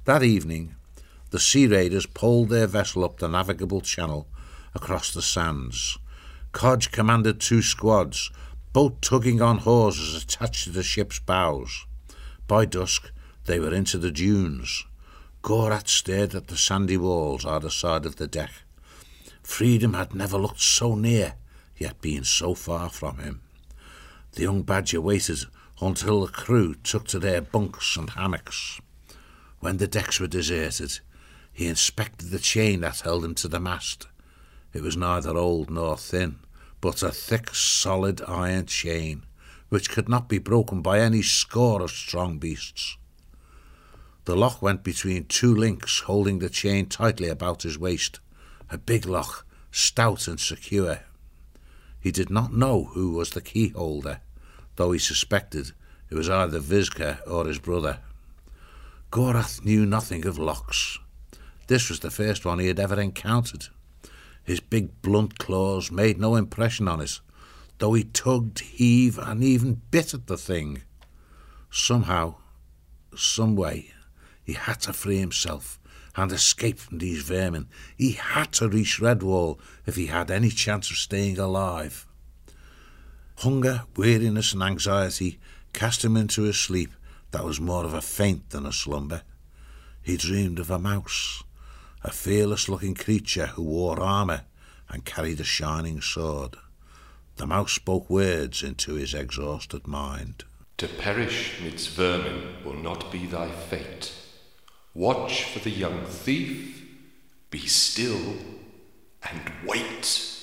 That evening, the sea raiders poled their vessel up the navigable channel across the sands. Codge commanded 2 squads, both tugging on hawsers attached to the ship's bows. By dusk, they were into the dunes. Gorath stared at the sandy walls either side of the deck. Freedom had never looked so near, yet been so far from him. The young badger waited until the crew took to their bunks and hammocks. When the decks were deserted, he inspected the chain that held him to the mast. It was neither old nor thin, but a thick, solid iron chain, which could not be broken by any score of strong beasts. The lock went between 2 links holding the chain tightly about his waist, a big lock, stout and secure. He did not know who was the key holder, though he suspected it was either Vizca or his brother. Gorath knew nothing of locks. This was the first one he had ever encountered. His big blunt claws made no impression on it, though he tugged, heaved, and even bit at the thing. Somehow, some way, he had to free himself and escape from these vermin. He had to reach Redwall if he had any chance of staying alive. Hunger, weariness, and anxiety cast him into a sleep that was more of a faint than a slumber. He dreamed of a mouse, a fearless-looking creature who wore armour and carried a shining sword. The mouse spoke words into his exhausted mind. To perish midst vermin will not be thy fate. Watch for the young thief, be still, and wait.